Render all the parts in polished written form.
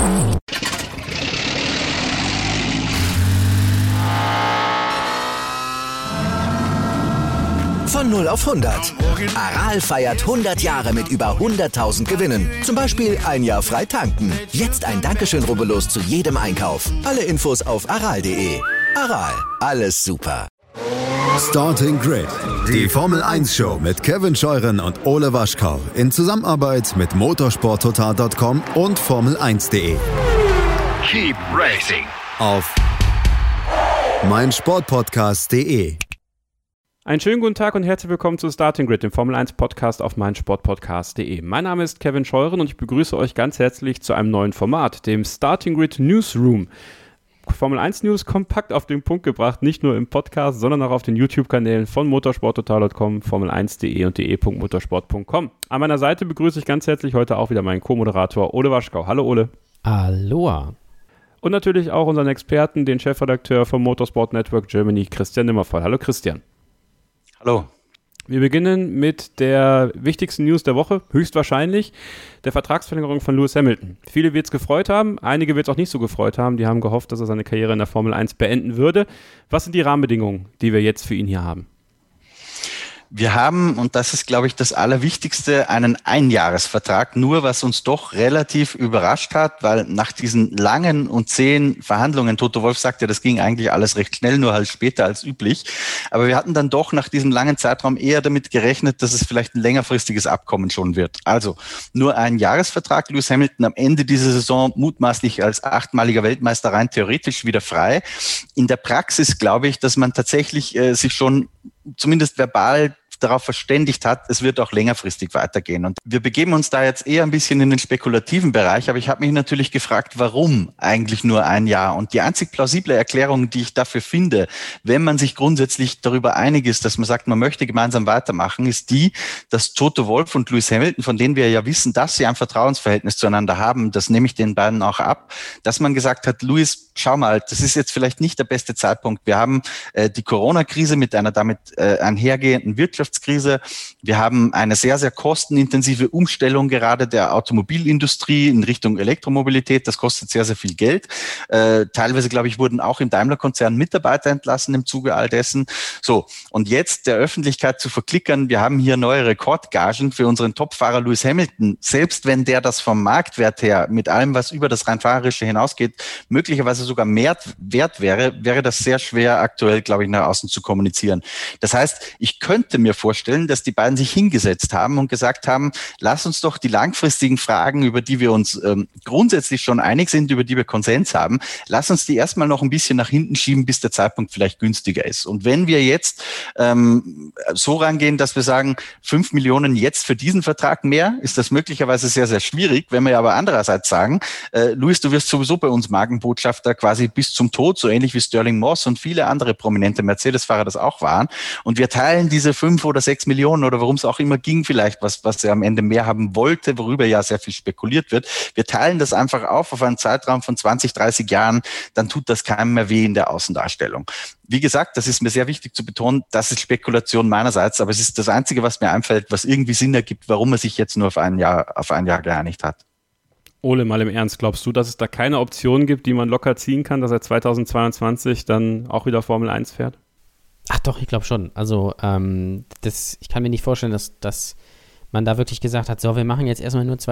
Von 0 auf 100. Aral feiert 100 Jahre mit über 100.000 Gewinnen. Zum Beispiel ein Jahr frei tanken. Jetzt ein Dankeschön, rubbellos zu jedem Einkauf. Alle Infos auf aral.de. Aral, alles super. Starting Grid, die Formel-1-Show mit Kevin Scheuren und Ole Waschkau in Zusammenarbeit mit motorsporttotal.com und Formel1.de. Keep racing Auf meinsportpodcast.de. Einen schönen guten Tag und herzlich willkommen zu Starting Grid, dem Formel-1-Podcast auf meinsportpodcast.de. Mein Name ist Kevin Scheuren und ich begrüße euch ganz herzlich zu einem neuen Format, dem Starting Grid Newsroom. Formel-1-News kompakt auf den Punkt gebracht, nicht nur im Podcast, sondern auch auf den YouTube-Kanälen von motorsporttotal.com, formel1.de und de.motorsport.com. An meiner Seite begrüße ich ganz herzlich heute auch wieder meinen Co-Moderator Ole Waschkau. Hallo Ole. Aloha. Und natürlich auch unseren Experten, den Chefredakteur vom Motorsport Network Germany, Christian Nimmervoll. Hallo Christian. Hallo. Wir beginnen mit der wichtigsten News der Woche, höchstwahrscheinlich der Vertragsverlängerung von Lewis Hamilton. Viele wird es gefreut haben, einige wird es auch nicht so gefreut haben. Die haben gehofft, dass er seine Karriere in der Formel 1 beenden würde. Was sind die Rahmenbedingungen, die wir jetzt für ihn hier haben? Wir haben, und das ist, glaube ich, das Allerwichtigste, einen Einjahresvertrag. Nur was uns doch relativ überrascht hat, weil nach diesen langen und zähen Verhandlungen, Toto Wolff sagte, das ging eigentlich alles recht schnell, nur halt später als üblich. Aber wir hatten dann doch nach diesem langen Zeitraum eher damit gerechnet, dass es vielleicht ein längerfristiges Abkommen schon wird. Also nur ein Jahresvertrag. Lewis Hamilton am Ende dieser Saison mutmaßlich als 8-maliger Weltmeister rein theoretisch wieder frei. In der Praxis glaube ich, dass man tatsächlich sich schon zumindest verbal darauf verständigt hat, es wird auch längerfristig weitergehen. Und wir begeben uns da jetzt eher ein bisschen in den spekulativen Bereich, aber ich habe mich natürlich gefragt, warum eigentlich nur ein Jahr? Und die einzig plausible Erklärung, die ich dafür finde, wenn man sich grundsätzlich darüber einig ist, dass man sagt, man möchte gemeinsam weitermachen, ist die, dass Toto Wolff und Lewis Hamilton, von denen wir ja wissen, dass sie ein Vertrauensverhältnis zueinander haben, das nehme ich den beiden auch ab, dass man gesagt hat, Lewis, schau mal, das ist jetzt vielleicht nicht der beste Zeitpunkt. Wir haben die Corona-Krise mit einer damit einhergehenden Wirtschaftskrise. Wir haben eine sehr, sehr kostenintensive Umstellung gerade der Automobilindustrie in Richtung Elektromobilität. Das kostet sehr, sehr viel Geld. Teilweise, glaube ich, wurden auch im Daimler-Konzern Mitarbeiter entlassen im Zuge all dessen. So, und jetzt der Öffentlichkeit zu verklickern, wir haben hier neue Rekordgagen für unseren Topfahrer Lewis Hamilton. Selbst wenn der das vom Marktwert her mit allem, was über das rein Fahrerische hinausgeht, möglicherweise sogar mehr wert wäre das sehr schwer aktuell, glaube ich, nach außen zu kommunizieren. Das heißt, ich könnte mir vorstellen, dass die beiden sich hingesetzt haben und gesagt haben, lass uns doch die langfristigen Fragen, über die wir uns grundsätzlich schon einig sind, über die wir Konsens haben, lass uns die erstmal noch ein bisschen nach hinten schieben, bis der Zeitpunkt vielleicht günstiger ist. Und wenn wir jetzt so rangehen, dass wir sagen, 5 Millionen jetzt für diesen Vertrag mehr, ist das möglicherweise sehr, sehr schwierig. Wenn wir aber andererseits sagen, Lewis, du wirst sowieso bei uns Markenbotschafter quasi bis zum Tod, so ähnlich wie Sterling Moss und viele andere prominente Mercedes-Fahrer das auch waren. Und wir teilen diese 5 oder 6 Millionen oder worum es auch immer ging vielleicht, was er am Ende mehr haben wollte, worüber ja sehr viel spekuliert wird. Wir teilen das einfach auf einen Zeitraum von 20, 30 Jahren, dann tut das keinem mehr weh in der Außendarstellung. Wie gesagt, das ist mir sehr wichtig zu betonen, das ist Spekulation meinerseits, aber es ist das Einzige, was mir einfällt, was irgendwie Sinn ergibt, warum er sich jetzt nur auf ein Jahr geeinigt hat. Ole, mal im Ernst, glaubst du, dass es da keine Option gibt, die man locker ziehen kann, dass er 2022 dann auch wieder Formel 1 fährt? Ach doch, ich glaube schon. Also ich kann mir nicht vorstellen, dass man da wirklich gesagt hat, so, wir machen jetzt erstmal nur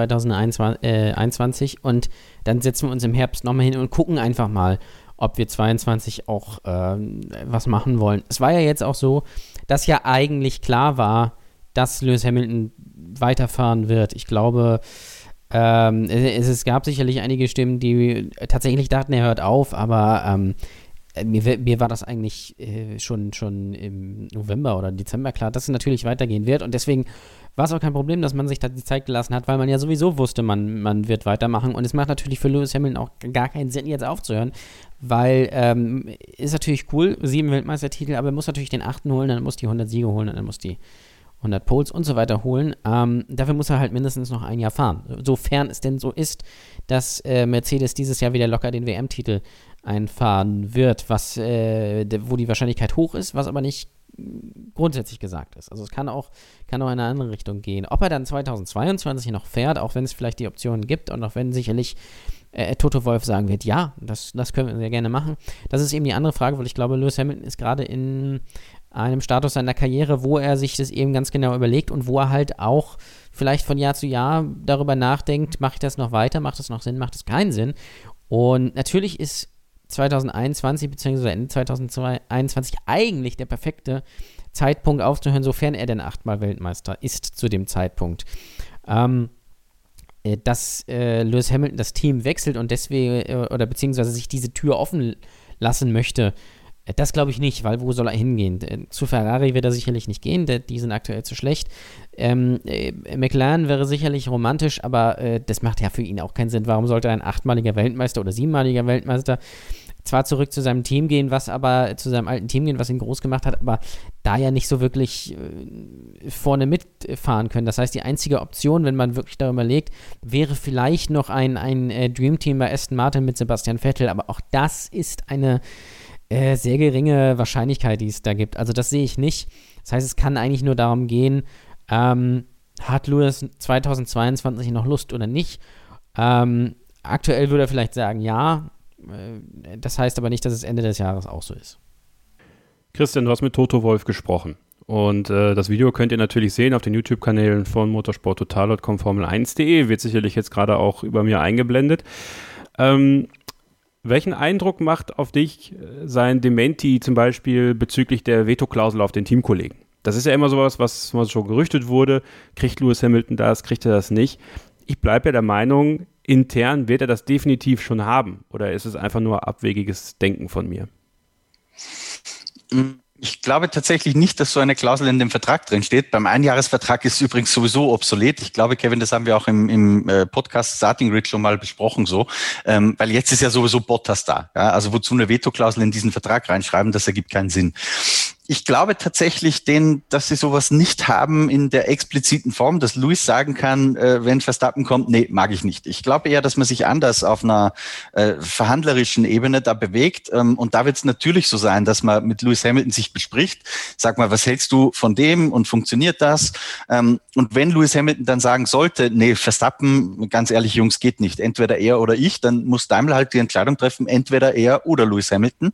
2021 und dann setzen wir uns im Herbst nochmal hin und gucken einfach mal, ob wir 22 auch was machen wollen. Es war ja jetzt auch so, dass ja eigentlich klar war, dass Lewis Hamilton weiterfahren wird. Ich glaube, es gab sicherlich einige Stimmen, die tatsächlich dachten, er hört auf, aber mir war das eigentlich schon im November oder Dezember klar, dass es natürlich weitergehen wird und deswegen war es auch kein Problem, dass man sich da die Zeit gelassen hat, weil man ja sowieso wusste, man wird weitermachen und es macht natürlich für Lewis Hamilton auch gar keinen Sinn, jetzt aufzuhören, weil ist natürlich cool, 7 Weltmeistertitel, aber er muss natürlich den 8. holen, dann muss die 100 Siege holen, dann muss die 100 Poles und so weiter holen. Dafür muss er halt mindestens noch ein Jahr fahren. Sofern es denn so ist, dass Mercedes dieses Jahr wieder locker den WM-Titel einfahren wird, wo die Wahrscheinlichkeit hoch ist, was aber nicht grundsätzlich gesagt ist. Also es kann auch in eine andere Richtung gehen. Ob er dann 2022 noch fährt, auch wenn es vielleicht die Optionen gibt und auch wenn sicherlich Toto Wolff sagen wird, ja, das können wir sehr gerne machen. Das ist eben die andere Frage, weil ich glaube, Lewis Hamilton ist gerade in einem Status seiner Karriere, wo er sich das eben ganz genau überlegt und wo er halt auch vielleicht von Jahr zu Jahr darüber nachdenkt, mache ich das noch weiter, macht das noch Sinn, macht das keinen Sinn. Und natürlich ist 2021 bzw. Ende 2021 eigentlich der perfekte Zeitpunkt aufzuhören, sofern er denn 8-mal Weltmeister ist zu dem Zeitpunkt. Dass Lewis Hamilton das Team wechselt und deswegen, oder beziehungsweise sich diese Tür offen lassen möchte, das glaube ich nicht, weil wo soll er hingehen? Zu Ferrari wird er sicherlich nicht gehen, die sind aktuell zu schlecht. McLaren wäre sicherlich romantisch, aber das macht ja für ihn auch keinen Sinn. Warum sollte ein 8-maliger Weltmeister oder 7-maliger Weltmeister zwar zurück zu seinem Team gehen, was ihn groß gemacht hat, aber da ja nicht so wirklich vorne mitfahren können. Das heißt, die einzige Option, wenn man wirklich darüber überlegt, wäre vielleicht noch ein Dreamteam bei Aston Martin mit Sebastian Vettel, aber auch das ist eine sehr geringe Wahrscheinlichkeit, die es da gibt. Also das sehe ich nicht. Das heißt, es kann eigentlich nur darum gehen, hat Lewis 2022 noch Lust oder nicht? Aktuell würde er vielleicht sagen, ja. Das heißt aber nicht, dass es Ende des Jahres auch so ist. Christian, du hast mit Toto Wolff gesprochen. Und das Video könnt ihr natürlich sehen auf den YouTube-Kanälen von motorsporttotal.com, Formel1.de. Wird sicherlich jetzt gerade auch über mir eingeblendet. Welchen Eindruck macht auf dich sein Dementi zum Beispiel bezüglich der Veto-Klausel auf den Teamkollegen? Das ist ja immer sowas, was mal schon gerüchtet wurde. Kriegt Lewis Hamilton das, kriegt er das nicht? Ich bleibe ja der Meinung, intern wird er das definitiv schon haben. Oder ist es einfach nur abwegiges Denken von mir? Ich glaube tatsächlich nicht, dass so eine Klausel in dem Vertrag drin steht. Beim Einjahresvertrag ist es übrigens sowieso obsolet. Ich glaube, Kevin, das haben wir auch im Podcast Starting Grid schon mal besprochen, so, weil jetzt ist ja sowieso Bottas da. Ja? Also wozu eine Veto-Klausel in diesen Vertrag reinschreiben, das ergibt keinen Sinn. Ich glaube tatsächlich, dass sie sowas nicht haben in der expliziten Form, dass Lewis sagen kann, wenn Verstappen kommt, nee, mag ich nicht. Ich glaube eher, dass man sich anders auf einer verhandlerischen Ebene da bewegt. Und da wird es natürlich so sein, dass man mit Lewis Hamilton sich bespricht. Sag mal, was hältst du von dem und funktioniert das? Und wenn Lewis Hamilton dann sagen sollte, nee, Verstappen, ganz ehrlich, Jungs, geht nicht. Entweder er oder ich, dann muss Daimler halt die Entscheidung treffen, entweder er oder Lewis Hamilton.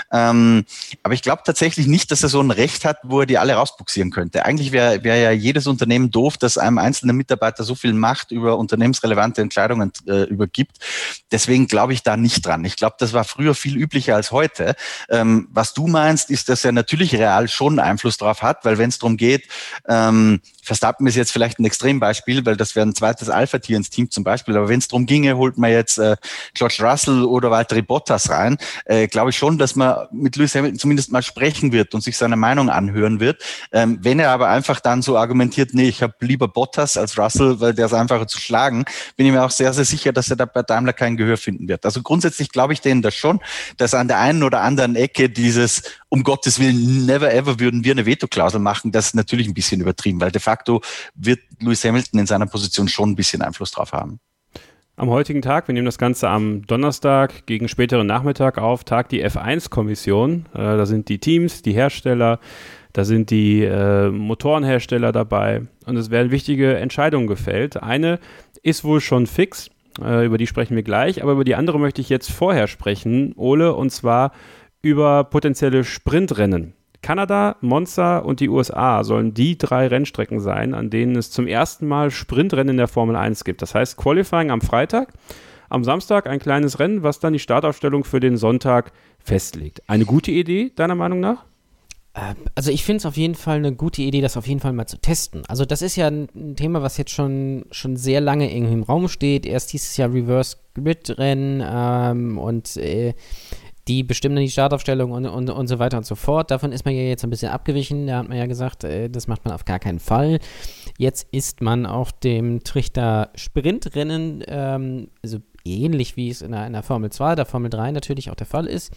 Aber ich glaube tatsächlich nicht, dass er so ein Recht hat, wo er die alle rausbuxieren könnte. Eigentlich wäre ja jedes Unternehmen doof, dass einem einzelnen Mitarbeiter so viel Macht über unternehmensrelevante Entscheidungen übergibt. Deswegen glaube ich da nicht dran. Ich glaube, das war früher viel üblicher als heute. Was du meinst, ist, dass er natürlich real schon Einfluss drauf hat, weil wenn es darum geht, Verstappen ist jetzt vielleicht ein Extrembeispiel, weil das wäre ein zweites Alpha-Tier ins Team zum Beispiel, aber wenn es darum ginge, holt man jetzt George Russell oder Valtteri Bottas rein, glaube ich schon, dass man mit Lewis Hamilton zumindest mal sprechen wird und sich seine Meinung anhören wird. Wenn er aber einfach dann so argumentiert, nee, ich habe lieber Bottas als Russell, weil der ist einfacher zu schlagen, bin ich mir auch sehr, sehr sicher, dass er da bei Daimler kein Gehör finden wird. Also grundsätzlich glaube ich denen das schon, dass an der einen oder anderen Ecke dieses, um Gottes Willen, never ever würden wir eine Veto-Klausel machen, das ist natürlich ein bisschen übertrieben, weil de facto wird Lewis Hamilton in seiner Position schon ein bisschen Einfluss drauf haben. Am heutigen Tag, wir nehmen das Ganze am Donnerstag gegen späteren Nachmittag auf, tagt die F1-Kommission. Da sind die Teams, die Hersteller, da sind die Motorenhersteller dabei und es werden wichtige Entscheidungen gefällt. Eine ist wohl schon fix, über die sprechen wir gleich, aber über die andere möchte ich jetzt vorher sprechen, Ole, und zwar über potenzielle Sprintrennen. Kanada, Monza und die USA sollen die 3 Rennstrecken sein, an denen es zum ersten Mal Sprintrennen in der Formel 1 gibt. Das heißt Qualifying am Freitag, am Samstag ein kleines Rennen, was dann die Startaufstellung für den Sonntag festlegt. Eine gute Idee, deiner Meinung nach? Also ich finde es auf jeden Fall eine gute Idee, das auf jeden Fall mal zu testen. Also das ist ja ein Thema, was jetzt schon sehr lange irgendwie im Raum steht. Erst dieses Jahr Reverse Grid Rennen und die bestimmen dann die Startaufstellung und so weiter und so fort. Davon ist man ja jetzt ein bisschen abgewichen. Da hat man ja gesagt, das macht man auf gar keinen Fall. Jetzt ist man auf dem Trichter Sprintrennen, also ähnlich wie es in der Formel 2, der Formel 3 natürlich auch der Fall ist.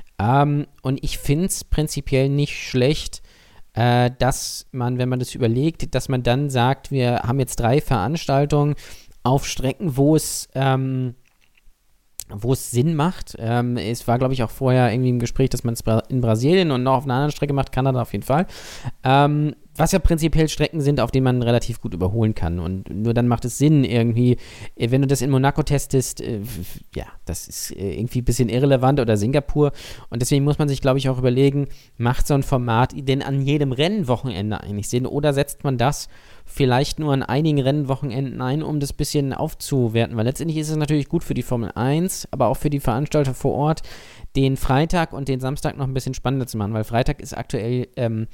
Und ich finde es prinzipiell nicht schlecht, dass man, wenn man das überlegt, dass man dann sagt, wir haben jetzt 3 Veranstaltungen auf Strecken, wo es Sinn macht. Es war, glaube ich, auch vorher irgendwie im Gespräch, dass man es in Brasilien und noch auf einer anderen Strecke macht, Kanada auf jeden Fall. was ja prinzipiell Strecken sind, auf denen man relativ gut überholen kann. Und nur dann macht es Sinn, irgendwie, wenn du das in Monaco testest, das ist irgendwie ein bisschen irrelevant, oder Singapur. Und deswegen muss man sich, glaube ich, auch überlegen, macht so ein Format denn an jedem Rennwochenende eigentlich Sinn? Oder setzt man das vielleicht nur an einigen Rennwochenenden ein, um das bisschen aufzuwerten? Weil letztendlich ist es natürlich gut für die Formel 1, aber auch für die Veranstalter vor Ort, den Freitag und den Samstag noch ein bisschen spannender zu machen, weil Freitag ist aktuell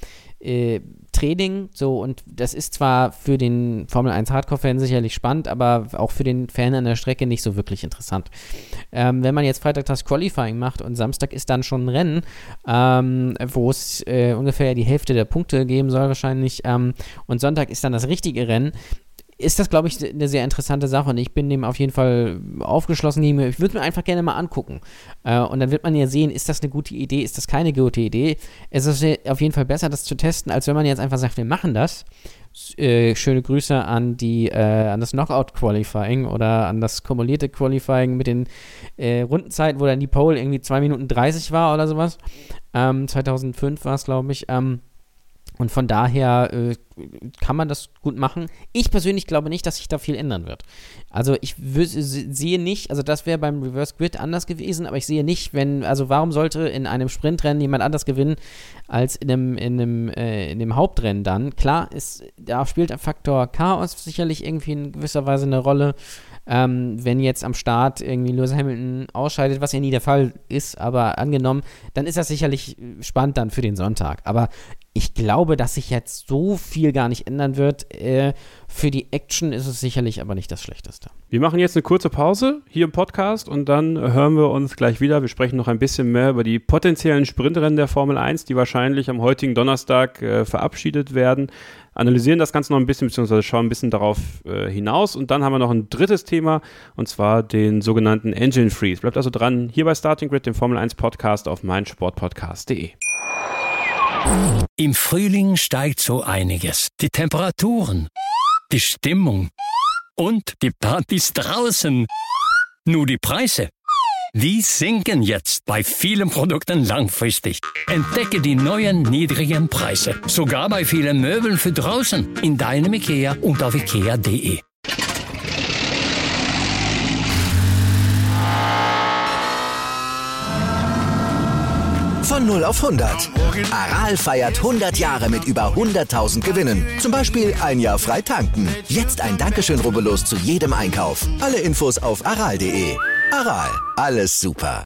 Training, so, und das ist zwar für den Formel 1 Hardcore-Fan sicherlich spannend, aber auch für den Fan an der Strecke nicht so wirklich interessant. Wenn man jetzt Freitag das Qualifying macht und Samstag ist dann schon ein Rennen, wo es ungefähr die Hälfte der Punkte geben soll wahrscheinlich, und Sonntag ist dann das richtige Rennen, ist das, glaube ich, eine sehr interessante Sache, und ich bin dem auf jeden Fall aufgeschlossen. Ich würde mir einfach gerne mal angucken. Und dann wird man ja sehen, ist das eine gute Idee, ist das keine gute Idee. Es ist auf jeden Fall besser, das zu testen, als wenn man jetzt einfach sagt, wir machen das. Schöne Grüße an das Knockout-Qualifying oder an das kumulierte Qualifying mit den Rundenzeiten, wo dann die Pole irgendwie 2 Minuten 30 war oder sowas. 2005 war es, glaube ich. Und von daher kann man das gut machen. Ich persönlich glaube nicht, dass sich da viel ändern wird. Also ich sehe nicht, also das wäre beim Reverse Grid anders gewesen, aber ich sehe nicht, warum sollte in einem Sprintrennen jemand anders gewinnen als in dem Hauptrennen dann? Klar, da spielt der Faktor Chaos sicherlich irgendwie in gewisser Weise eine Rolle. Wenn jetzt am Start irgendwie Lewis Hamilton ausscheidet, was ja nie der Fall ist, aber angenommen, dann ist das sicherlich spannend dann für den Sonntag. Aber ich glaube, dass sich jetzt so viel gar nicht ändern wird. Für die Action ist es sicherlich aber nicht das Schlechteste. Wir machen jetzt eine kurze Pause hier im Podcast und dann hören wir uns gleich wieder. Wir sprechen noch ein bisschen mehr über die potenziellen Sprintrennen der Formel 1, die wahrscheinlich am heutigen Donnerstag verabschiedet werden. Analysieren das Ganze noch ein bisschen, beziehungsweise schauen ein bisschen darauf hinaus. Und dann haben wir noch ein drittes Thema, und zwar den sogenannten Engine Freeze. Bleibt also dran, hier bei Starting Grid, dem Formel 1 Podcast auf meinsportpodcast.de. Im Frühling steigt so einiges. Die Temperaturen, die Stimmung und die Partys draußen. Nur die Preise, die sinken jetzt bei vielen Produkten langfristig. Entdecke die neuen niedrigen Preise, sogar bei vielen Möbeln für draußen, in deinem IKEA und auf ikea.de. Von 0 auf 100. Aral feiert 100 Jahre mit über 100.000 Gewinnen. Zum Beispiel ein Jahr frei tanken. Jetzt ein Dankeschön, rubbellos zu jedem Einkauf. Alle Infos auf aral.de. Aral, alles super.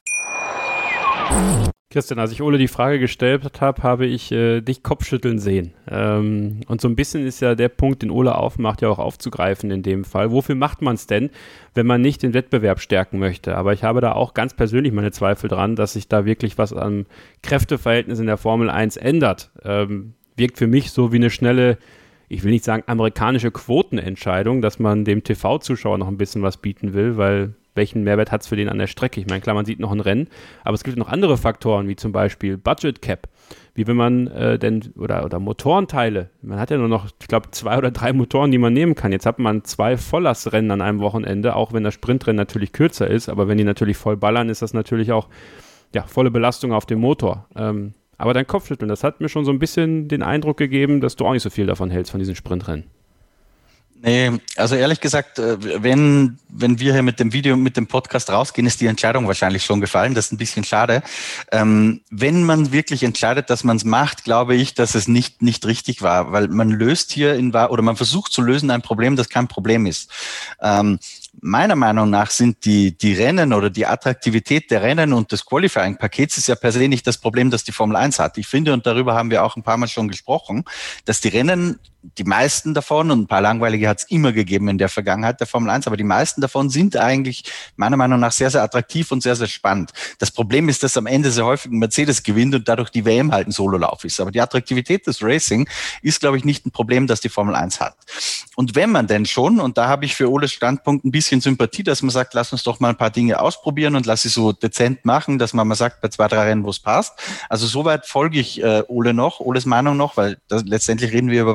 Christian, als ich Ole die Frage gestellt habe, habe ich dich Kopfschütteln sehen. Und so ein bisschen ist ja der Punkt, den Ole aufmacht, ja auch aufzugreifen in dem Fall. Wofür macht man es denn, wenn man nicht den Wettbewerb stärken möchte? Aber ich habe da auch ganz persönlich meine Zweifel dran, dass sich da wirklich was am Kräfteverhältnis in der Formel 1 ändert. Wirkt für mich so wie eine schnelle, ich will nicht sagen amerikanische Quotenentscheidung, dass man dem TV-Zuschauer noch ein bisschen was bieten will, weil welchen Mehrwert hat es für den an der Strecke? Ich meine, klar, man sieht noch ein Rennen, aber es gibt noch andere Faktoren, wie zum Beispiel Budget Cap, wie wenn man oder Motorenteile, man hat ja nur noch, ich glaube, 2 oder 3 Motoren, die man nehmen kann. Jetzt hat man 2 Volllastrennen an einem Wochenende, auch wenn das Sprintrennen natürlich kürzer ist, aber wenn die natürlich voll ballern, ist das natürlich auch volle Belastung auf dem Motor. Aber dein Kopfschütteln, das hat mir schon so ein bisschen den Eindruck gegeben, dass du auch nicht so viel davon hältst, von diesen Sprintrennen. Nee, also ehrlich gesagt, wenn wir hier mit dem Video, mit dem Podcast rausgehen, ist die Entscheidung wahrscheinlich schon gefallen. Das ist ein bisschen schade. Wenn man wirklich entscheidet, dass man es macht, glaube ich, dass es nicht richtig war, weil man löst hier oder man versucht zu lösen ein Problem, das kein Problem ist. Meiner Meinung nach sind die Rennen oder die Attraktivität der Rennen und des Qualifying-Pakets ist ja per se nicht das Problem, das die Formel 1 hat. Ich finde, und darüber haben wir auch ein paar Mal schon gesprochen, dass die Rennen, die meisten davon, und ein paar langweilige hat es immer gegeben in der Vergangenheit der Formel 1, aber die meisten davon sind eigentlich meiner Meinung nach sehr, sehr attraktiv und sehr, sehr spannend. Das Problem ist, dass am Ende sehr häufig ein Mercedes gewinnt und dadurch die WM halt ein Sololauf ist. Aber die Attraktivität des Racing ist, glaube ich, nicht ein Problem, das die Formel 1 hat. Und wenn man denn schon, und da habe ich für Oles Standpunkt ein bisschen Sympathie, dass man sagt, lass uns doch mal ein paar Dinge ausprobieren und lass sie so dezent machen, dass man mal sagt, bei 2, 3 Rennen, wo es passt. Also soweit folge ich Oles Meinung noch, weil letztendlich reden wir über was sehr Subjektives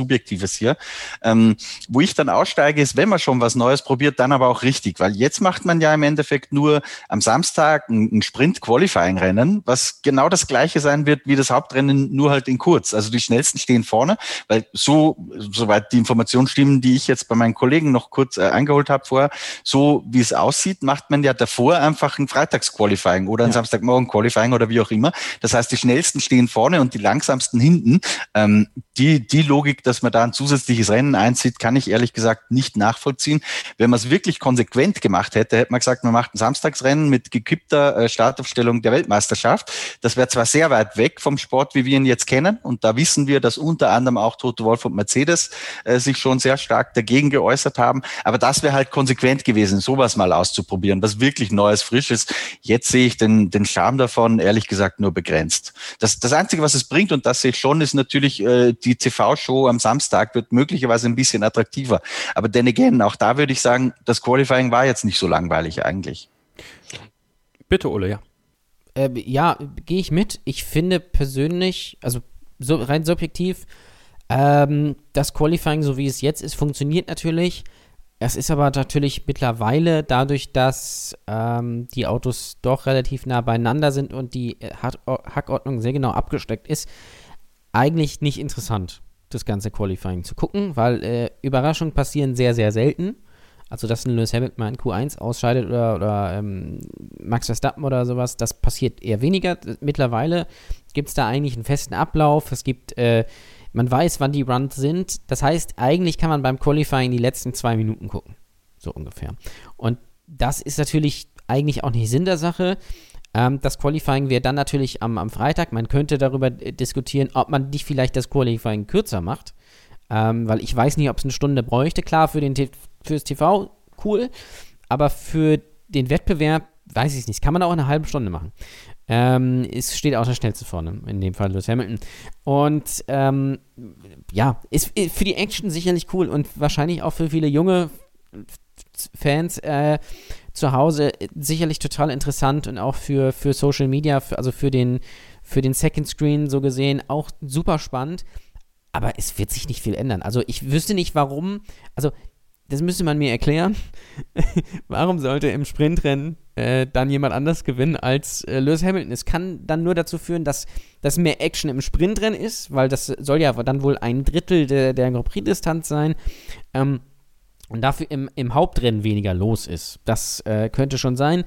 Subjektives hier. Wo ich dann aussteige, ist, wenn man schon was Neues probiert, dann aber auch richtig, weil jetzt macht man ja im Endeffekt nur am Samstag ein Sprint-Qualifying-Rennen, was genau das gleiche sein wird wie das Hauptrennen, nur halt in kurz. Also die Schnellsten stehen vorne, weil soweit die Informationen stimmen, die ich jetzt bei meinen Kollegen noch kurz eingeholt habe vorher, so wie es aussieht, macht man ja davor einfach ein Freitags-Qualifying oder ein Samstagmorgen-Qualifying oder wie auch immer. Das heißt, die Schnellsten stehen vorne und die langsamsten hinten. Die Logik, dass man da ein zusätzliches Rennen einzieht, kann ich ehrlich gesagt nicht nachvollziehen. Wenn man es wirklich konsequent gemacht hätte, hätte man gesagt, man macht ein Samstagsrennen mit gekippter Startaufstellung der Weltmeisterschaft. Das wäre zwar sehr weit weg vom Sport, wie wir ihn jetzt kennen, und da wissen wir, dass unter anderem auch Toto Wolff und Mercedes sich schon sehr stark dagegen geäußert haben, aber das wäre halt konsequent gewesen, sowas mal auszuprobieren, was wirklich Neues, Frisches. Jetzt sehe ich den Charme davon, ehrlich gesagt, nur begrenzt. Das Einzige, was es bringt, und das sehe ich schon, ist natürlich, die TV-Show am Samstag wird möglicherweise ein bisschen attraktiver. Aber then again, auch da würde ich sagen, das Qualifying war jetzt nicht so langweilig eigentlich. Bitte, Ole, ja. Ja, gehe ich mit. Ich finde persönlich, also so rein subjektiv, das Qualifying, so wie es jetzt ist, funktioniert natürlich. Es ist aber natürlich mittlerweile dadurch, dass die Autos doch relativ nah beieinander sind und die Hackordnung sehr genau abgesteckt ist, eigentlich nicht interessant, das ganze Qualifying zu gucken, weil Überraschungen passieren sehr, sehr selten. Also, dass ein Lewis Hamilton mal in Q1 ausscheidet oder Max Verstappen oder sowas, das passiert eher weniger. Mittlerweile gibt es da eigentlich einen festen Ablauf. Es gibt, man weiß, wann die Runs sind. Das heißt, eigentlich kann man beim Qualifying die letzten 2 Minuten gucken. So ungefähr. Und das ist natürlich eigentlich auch nicht Sinn der Sache. Das Qualifying wäre dann natürlich am Freitag. Man könnte darüber diskutieren, ob man nicht vielleicht das Qualifying kürzer macht. Weil ich weiß nicht, ob es eine Stunde bräuchte. Klar, fürs TV cool, aber für den Wettbewerb weiß ich es nicht. Kann man auch in einer halben Stunde machen. Es steht auch der Schnellste vorne, in dem Fall Lewis Hamilton. Und ist für die Action sicherlich cool und wahrscheinlich auch für viele junge Fans zu Hause sicherlich total interessant und auch für Social Media, also für den Second Screen so gesehen auch super spannend. Aber es wird sich nicht viel ändern. Also ich wüsste nicht, warum, also das müsste man mir erklären. Warum sollte im Sprintrennen dann jemand anders gewinnen als Lewis Hamilton? Es kann dann nur dazu führen, dass mehr Action im Sprintrennen ist, weil das soll ja dann wohl 1/3 der Grand Prix-Distanz sein. Und dafür im Hauptrennen weniger los ist. Das könnte schon sein.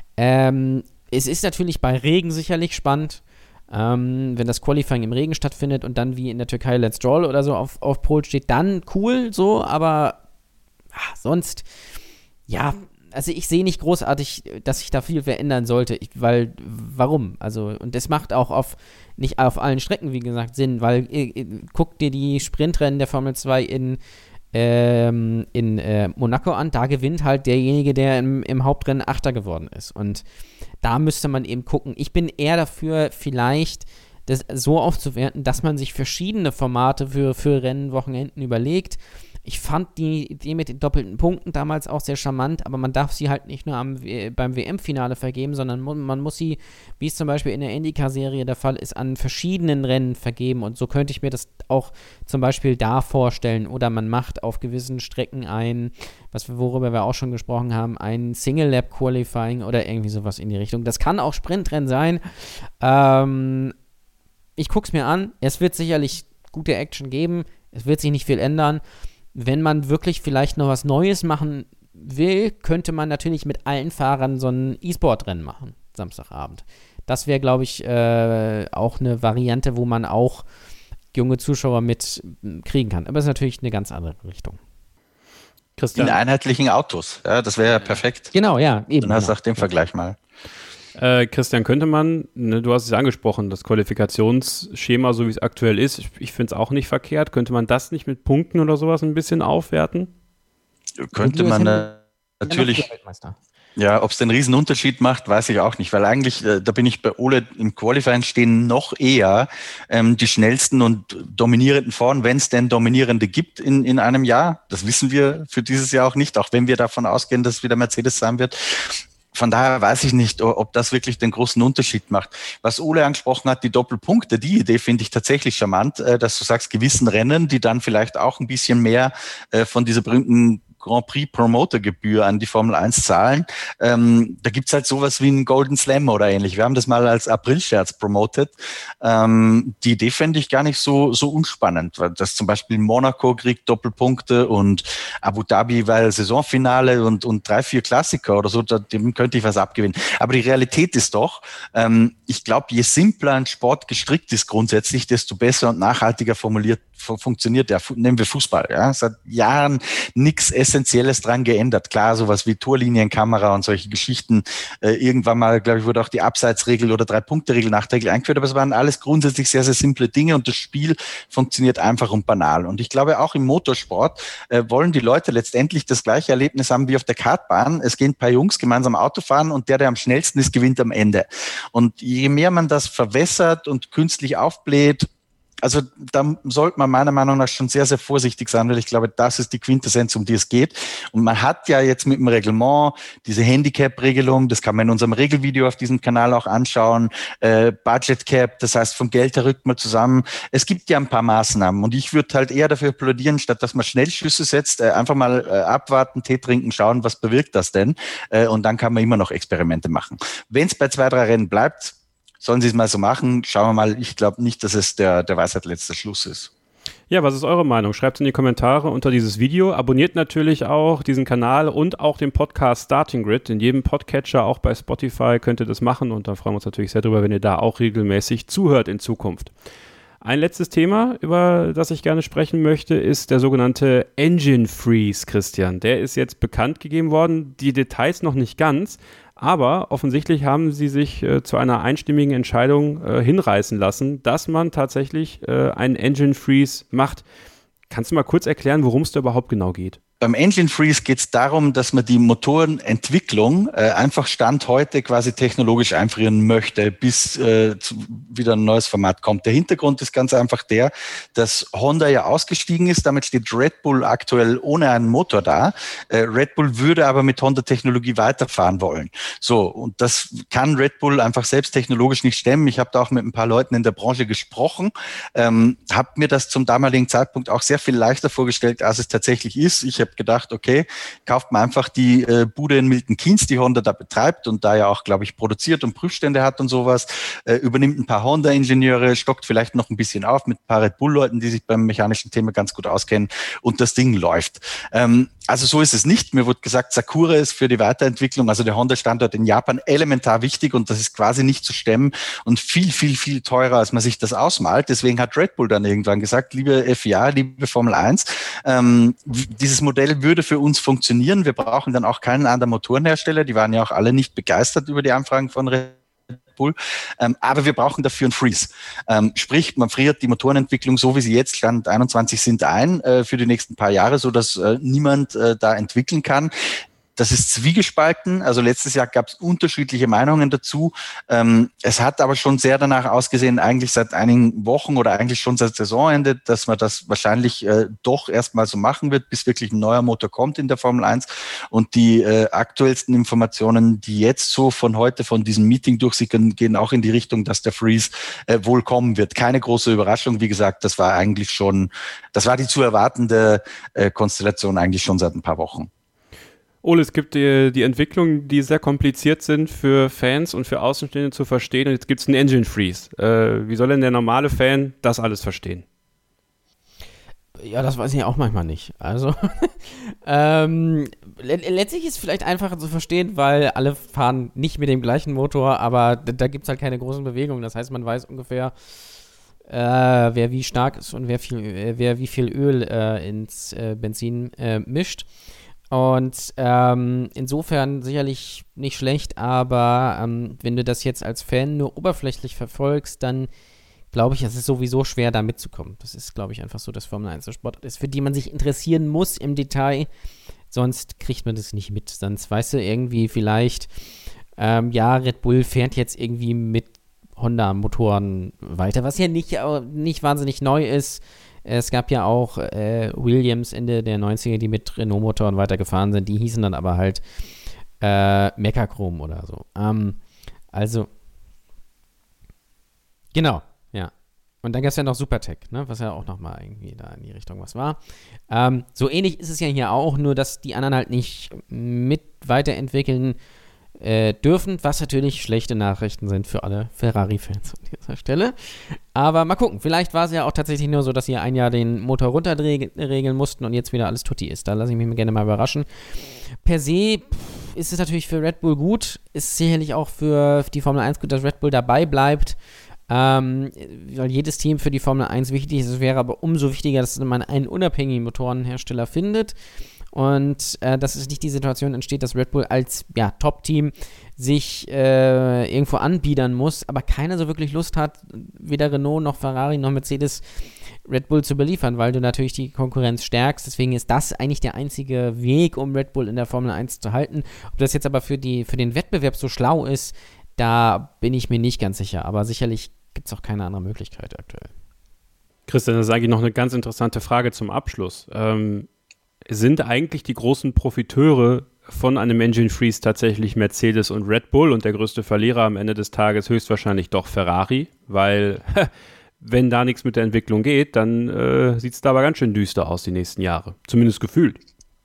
Es ist natürlich bei Regen sicherlich spannend. Wenn das Qualifying im Regen stattfindet und dann wie in der Türkei Lance Stroll oder so auf Pole steht, dann cool so, aber sonst, ja, also ich sehe nicht großartig, dass sich da viel verändern sollte, weil, warum? Also, und das macht auch nicht auf allen Strecken, wie gesagt, Sinn, weil guck dir die Sprintrennen der Formel 2 in Monaco an, da gewinnt halt derjenige, der im Hauptrennen Achter geworden ist. Und da müsste man eben gucken. Ich bin eher dafür, vielleicht das so aufzuwerten, dass man sich verschiedene Formate für Rennwochenenden überlegt. Ich fand die Idee mit den doppelten Punkten damals auch sehr charmant, aber man darf sie halt nicht nur beim WM-Finale vergeben, sondern man muss sie, wie es zum Beispiel in der IndyCar-Serie der Fall ist, an verschiedenen Rennen vergeben. Und so könnte ich mir das auch zum Beispiel da vorstellen. Oder man macht auf gewissen Strecken worüber wir auch schon gesprochen haben, ein Single-Lap-Qualifying oder irgendwie sowas in die Richtung. Das kann auch Sprintrennen sein. Ich gucke es mir an. Es wird sicherlich gute Action geben. Es wird sich nicht viel ändern. Wenn man wirklich vielleicht noch was Neues machen will, könnte man natürlich mit allen Fahrern so ein E-Sport-Rennen machen, Samstagabend. Das wäre, glaube ich, auch eine Variante, wo man auch junge Zuschauer mit kriegen kann. Aber es ist natürlich eine ganz andere Richtung. Christian. In einheitlichen Autos, ja, das wäre ja perfekt. Genau, ja, eben. Dann hast du auch den Vergleich mal. Christian, könnte man, du hast es angesprochen, das Qualifikationsschema, so wie es aktuell ist, ich finde es auch nicht verkehrt, könnte man das nicht mit Punkten oder sowas ein bisschen aufwerten? Könnte man natürlich, ja, ob es den riesen Unterschied macht, weiß ich auch nicht, weil eigentlich, da bin ich bei Ole, im Qualifying stehen noch eher die schnellsten und dominierenden vorn, wenn es denn Dominierende gibt in einem Jahr. Das wissen wir für dieses Jahr auch nicht, auch wenn wir davon ausgehen, dass es wieder Mercedes sein wird. von daher weiß ich nicht, ob das wirklich den großen Unterschied macht. Was Ole angesprochen hat, die Doppelpunkte, die Idee finde ich tatsächlich charmant, dass du sagst, gewissen Rennen, die dann vielleicht auch ein bisschen mehr von dieser berühmten Grand Prix Promotergebühr an die Formel 1 zahlen. Da gibt's halt sowas wie einen Golden Slam oder ähnlich. Wir haben das mal als Aprilscherz promotet. Die Idee fände ich gar nicht so unspannend, weil das zum Beispiel Monaco kriegt Doppelpunkte und Abu Dhabi, weil Saisonfinale und 3-4 Klassiker oder so, dem könnte ich was abgewinnen. Aber die Realität ist doch, ich glaube, je simpler ein Sport gestrickt ist grundsätzlich, desto besser und nachhaltiger funktioniert der. Nehmen wir Fußball. Ja, es hat Jahren nichts Essentielles dran geändert. Klar, sowas wie Torlinienkamera und solche Geschichten. Irgendwann mal, glaube ich, wurde auch die Abseitsregel oder 3-Punkte-Regel nachträglich eingeführt, aber es waren alles grundsätzlich sehr, sehr simple Dinge und das Spiel funktioniert einfach und banal. Und ich glaube, auch im Motorsport wollen die Leute letztendlich das gleiche Erlebnis haben wie auf der Kartbahn. Es gehen ein paar Jungs gemeinsam Auto fahren und der am schnellsten ist, gewinnt am Ende. Und je mehr man das verwässert und künstlich aufbläht, also da sollte man meiner Meinung nach schon sehr, sehr vorsichtig sein, weil ich glaube, das ist die Quintessenz, um die es geht. Und man hat ja jetzt mit dem Reglement diese Handicap-Regelung, das kann man in unserem Regelvideo auf diesem Kanal auch anschauen, Budget Cap, das heißt vom Geld her rückt man zusammen. Es gibt ja ein paar Maßnahmen und ich würde halt eher dafür plädieren, statt dass man Schnellschüsse setzt, einfach mal abwarten, Tee trinken, schauen, was bewirkt das denn? Und dann kann man immer noch Experimente machen. Wenn es bei 2-3 Rennen bleibt, sollen sie es mal so machen. Schauen wir mal. Ich glaube nicht, dass es der Weisheit letzter Schluss ist. Ja, was ist eure Meinung? Schreibt es in die Kommentare unter dieses Video. Abonniert natürlich auch diesen Kanal und auch den Podcast Starting Grid. In jedem Podcatcher, auch bei Spotify, könnt ihr das machen. Und da freuen wir uns natürlich sehr drüber, wenn ihr da auch regelmäßig zuhört in Zukunft. Ein letztes Thema, über das ich gerne sprechen möchte, ist der sogenannte Engine Freeze, Christian. Der ist jetzt bekannt gegeben worden. Die Details noch nicht ganz. Aber offensichtlich haben sie sich zu einer einstimmigen Entscheidung hinreißen lassen, dass man tatsächlich einen Engine Freeze macht. Kannst du mal kurz erklären, worum es da überhaupt genau geht? Beim Engine Freeze geht es darum, dass man die Motorenentwicklung einfach Stand heute quasi technologisch einfrieren möchte, bis wieder ein neues Format kommt. Der Hintergrund ist ganz einfach der, dass Honda ja ausgestiegen ist. Damit steht Red Bull aktuell ohne einen Motor da. Red Bull würde aber mit Honda-Technologie weiterfahren wollen. So, und das kann Red Bull einfach selbst technologisch nicht stemmen. Ich habe da auch mit ein paar Leuten in der Branche gesprochen, habe mir das zum damaligen Zeitpunkt auch sehr viel leichter vorgestellt, als es tatsächlich ist. Ich habe gedacht, okay, kauft man einfach die Bude in Milton Keynes, die Honda da betreibt und da ja auch, glaube ich, produziert und Prüfstände hat und sowas, übernimmt ein paar Honda-Ingenieure, stockt vielleicht noch ein bisschen auf mit ein paar Red Bull-Leuten, die sich beim mechanischen Thema ganz gut auskennen und das Ding läuft. Also so ist es nicht. Mir wurde gesagt, Sakura ist für die Weiterentwicklung, also der Honda-Standort in Japan, elementar wichtig und das ist quasi nicht zu stemmen und viel, viel, viel teurer, als man sich das ausmalt. Deswegen hat Red Bull dann irgendwann gesagt, liebe FIA, liebe Formel 1, dieses Modell würde für uns funktionieren. Wir brauchen dann auch keinen anderen Motorenhersteller. Die waren ja auch alle nicht begeistert über die Anfragen von Red Bull. Aber wir brauchen dafür einen Freeze. Sprich, man friert die Motorenentwicklung, so wie sie jetzt Stand 21 sind, ein für die nächsten paar Jahre, so dass niemand da entwickeln kann. Das ist zwiegespalten. Also letztes Jahr gab es unterschiedliche Meinungen dazu. Es hat aber schon sehr danach ausgesehen, eigentlich seit einigen Wochen oder eigentlich schon seit Saisonende, dass man das wahrscheinlich doch erstmal so machen wird, bis wirklich ein neuer Motor kommt in der Formel 1. Und die aktuellsten Informationen, die jetzt so von heute, von diesem Meeting durchsickern, gehen auch in die Richtung, dass der Freeze wohl kommen wird. Keine große Überraschung. Wie gesagt, das war die zu erwartende Konstellation eigentlich schon seit ein paar Wochen. Ole, es gibt die Entwicklungen, die sehr kompliziert sind für Fans und für Außenstehende zu verstehen. Und jetzt gibt es einen Engine Freeze. Wie soll denn der normale Fan das alles verstehen? Ja, das weiß ich auch manchmal nicht. Also, letztlich ist es vielleicht einfacher zu verstehen, weil alle fahren nicht mit dem gleichen Motor, aber da gibt es halt keine großen Bewegungen. Das heißt, man weiß ungefähr, wer wie stark ist und wer wie viel Öl ins Benzin mischt. Und insofern sicherlich nicht schlecht, aber wenn du das jetzt als Fan nur oberflächlich verfolgst, dann glaube ich, es ist sowieso schwer, da mitzukommen. Das ist, glaube ich, einfach so, dass Formel 1 der Sport ist, für die man sich interessieren muss im Detail, sonst kriegt man das nicht mit. Sonst weißt du irgendwie vielleicht, Red Bull fährt jetzt irgendwie mit Honda-Motoren weiter, was ja nicht wahnsinnig neu ist. Es gab ja auch Williams Ende der 90er, die mit Renault-Motoren weitergefahren sind. Die hießen dann aber halt Mechachrom oder so. Also, genau, ja. Und dann gab es ja noch Supertech, ne, was ja auch nochmal irgendwie da in die Richtung was war. So ähnlich ist es ja hier auch, nur dass die anderen halt nicht mit weiterentwickeln dürfen, was natürlich schlechte Nachrichten sind für alle Ferrari-Fans an dieser Stelle. Aber mal gucken, vielleicht war es ja auch tatsächlich nur so, dass sie ein Jahr den Motor runterregeln mussten und jetzt wieder alles tutti ist. Da lasse ich mich gerne mal überraschen. Per se ist es natürlich für Red Bull gut, ist sicherlich auch für die Formel 1 gut, dass Red Bull dabei bleibt, weil jedes Team für die Formel 1 wichtig ist. Es wäre aber umso wichtiger, dass man einen unabhängigen Motorenhersteller findet. Und dass es nicht die Situation entsteht, dass Red Bull als Top-Team sich irgendwo anbiedern muss, aber keiner so wirklich Lust hat, weder Renault noch Ferrari noch Mercedes Red Bull zu beliefern, weil du natürlich die Konkurrenz stärkst. Deswegen ist das eigentlich der einzige Weg, um Red Bull in der Formel 1 zu halten. Ob das jetzt aber für den Wettbewerb so schlau ist, da bin ich mir nicht ganz sicher. Aber sicherlich gibt es auch keine andere Möglichkeit aktuell. Christian, das ist eigentlich noch eine ganz interessante Frage zum Abschluss. Sind eigentlich die großen Profiteure von einem Engine Freeze tatsächlich Mercedes und Red Bull und der größte Verlierer am Ende des Tages höchstwahrscheinlich doch Ferrari? Weil, wenn da nichts mit der Entwicklung geht, dann sieht es da aber ganz schön düster aus die nächsten Jahre. Zumindest gefühlt.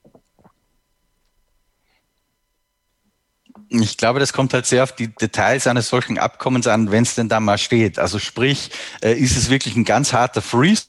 Ich glaube, das kommt halt sehr auf die Details eines solchen Abkommens an, wenn es denn da mal steht. Also sprich, ist es wirklich ein ganz harter Freeze?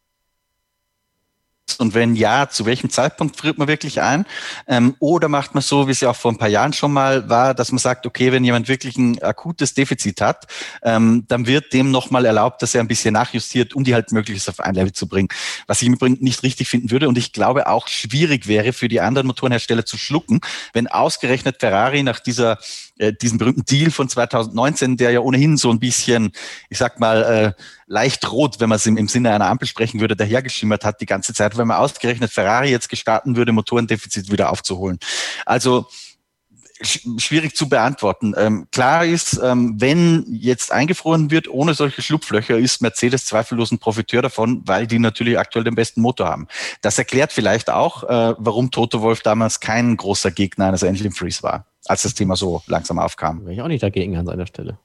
Und wenn ja, zu welchem Zeitpunkt friert man wirklich ein? Oder macht man so, wie es ja auch vor ein paar Jahren schon mal war, dass man sagt, okay, wenn jemand wirklich ein akutes Defizit hat, dann wird dem nochmal erlaubt, dass er ein bisschen nachjustiert, um die halt möglichst auf ein Level zu bringen. Was ich im Übrigen nicht richtig finden würde und ich glaube auch schwierig wäre für die anderen Motorenhersteller zu schlucken, wenn ausgerechnet Ferrari nach diesen berühmten Deal von 2019, der ja ohnehin so ein bisschen, ich sag mal, leicht rot, wenn man es im Sinne einer Ampel sprechen würde, dahergeschimmert hat die ganze Zeit, wenn man ausgerechnet Ferrari jetzt gestatten würde, Motorendefizit wieder aufzuholen. Also schwierig zu beantworten. Klar ist, wenn jetzt eingefroren wird ohne solche Schlupflöcher, ist Mercedes zweifellos ein Profiteur davon, weil die natürlich aktuell den besten Motor haben. Das erklärt vielleicht auch, warum Toto Wolff damals kein großer Gegner eines Engine Freeze war, als das Thema so langsam aufkam. Wäre ich auch nicht dagegen an seiner Stelle.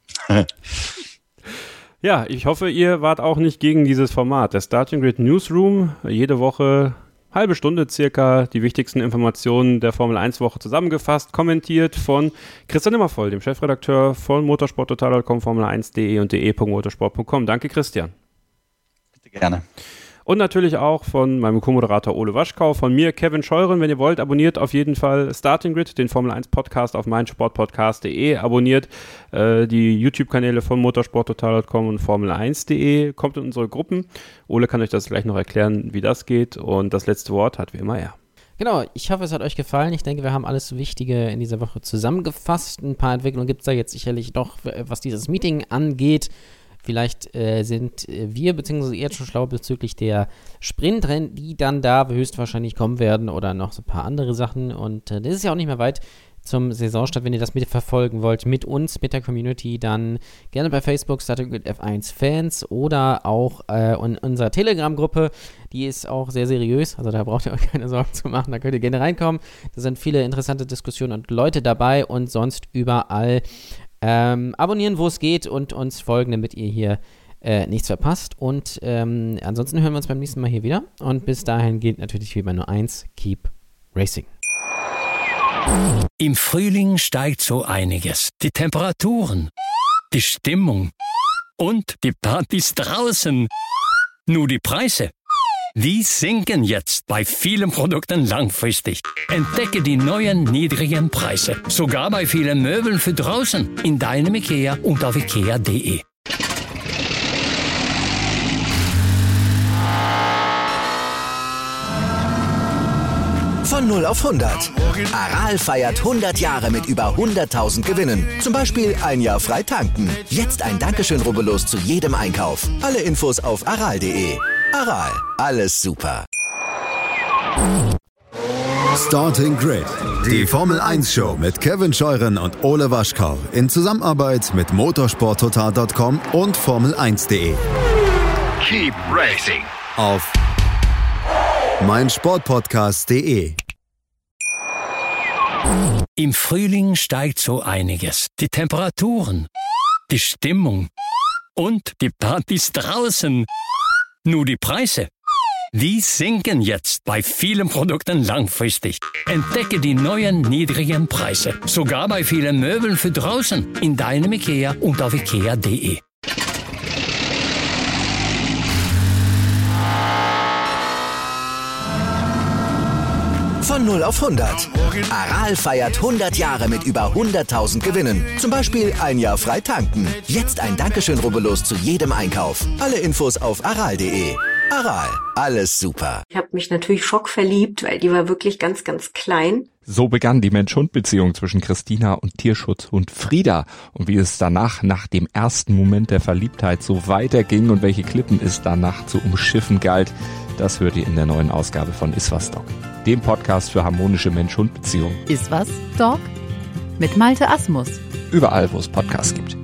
Ja, ich hoffe, ihr wart auch nicht gegen dieses Format. Der Starting Grid Newsroom, jede Woche halbe Stunde circa die wichtigsten Informationen der Formel 1 Woche zusammengefasst, kommentiert von Christian Immervoll, dem Chefredakteur von motorsporttotal.com, Formel1.de und de.motorsport.com. Danke, Christian. Bitte gerne. Und natürlich auch von meinem Co-Moderator Ole Waschkau, von mir Kevin Scheuren. Wenn ihr wollt, abonniert auf jeden Fall Starting Grid, den Formel 1 Podcast auf meinsportpodcast.de. Abonniert die YouTube-Kanäle von motorsporttotal.com und Formel1.de. Kommt in unsere Gruppen. Ole kann euch das gleich noch erklären, wie das geht. Und das letzte Wort hat wie immer er. Genau, ich hoffe, es hat euch gefallen. Ich denke, wir haben alles Wichtige in dieser Woche zusammengefasst. Ein paar Entwicklungen gibt es da jetzt sicherlich doch, was dieses Meeting angeht. Vielleicht sind wir bzw. ihr schon schlau bezüglich der Sprintrennen, die dann da höchstwahrscheinlich kommen werden oder noch so ein paar andere Sachen. Und das ist ja auch nicht mehr weit zum Saisonstart. Wenn ihr das mitverfolgen wollt mit uns, mit der Community, dann gerne bei Facebook Starting Grid F1 Fans oder auch in unserer Telegram-Gruppe. Die ist auch sehr seriös, also da braucht ihr euch keine Sorgen zu machen. Da könnt ihr gerne reinkommen. Da sind viele interessante Diskussionen und Leute dabei und sonst überall abonnieren, wo es geht und uns folgen, damit ihr hier nichts verpasst. Und ansonsten hören wir uns beim nächsten Mal hier wieder. Und bis dahin gilt natürlich wie immer nur eins: Keep Racing. Im Frühling steigt so einiges. Die Temperaturen, die Stimmung und die Partys draußen. Nur die Preise, die sinken jetzt bei vielen Produkten langfristig. Entdecke die neuen niedrigen Preise. Sogar bei vielen Möbeln für draußen. In deinem IKEA und auf ikea.de. Von 0 auf 100. Aral feiert 100 Jahre mit über 100.000 Gewinnen. Zum Beispiel ein Jahr frei tanken. Jetzt ein Dankeschön, rubbellos zu jedem Einkauf. Alle Infos auf aral.de. Aral, alles super. Starting Grid, die Formel 1 Show mit Kevin Scheuren und Ole Waschkau in Zusammenarbeit mit motorsporttotal.com und Formel1.de. Keep racing. Auf meinsportpodcast.de. Im Frühling steigt so einiges. Die Temperaturen, die Stimmung und die Partys draußen. Nur die Preise, die sinken jetzt bei vielen Produkten langfristig. Entdecke die neuen niedrigen Preise. Sogar bei vielen Möbeln für draußen. In deinem IKEA und auf ikea.de. Von 0 auf 100. Aral feiert 100 Jahre mit über 100.000 Gewinnen. Zum Beispiel ein Jahr frei tanken. Jetzt ein Dankeschön, rubbellos zu jedem Einkauf. Alle Infos auf aral.de. Aral, alles super. Ich habe mich natürlich schockverliebt, weil die war wirklich ganz, ganz klein. So begann die Mensch-Hund-Beziehung zwischen Christina und Tierschutzhund Frieda. Und wie es danach, nach dem ersten Moment der Verliebtheit, so weiterging und welche Klippen es danach zu umschiffen galt, das hört ihr in der neuen Ausgabe von Iswas Dog, dem Podcast für harmonische Mensch-Hund-Beziehungen. Iswas Dog? Mit Malte Asmus. Überall, wo es Podcasts gibt.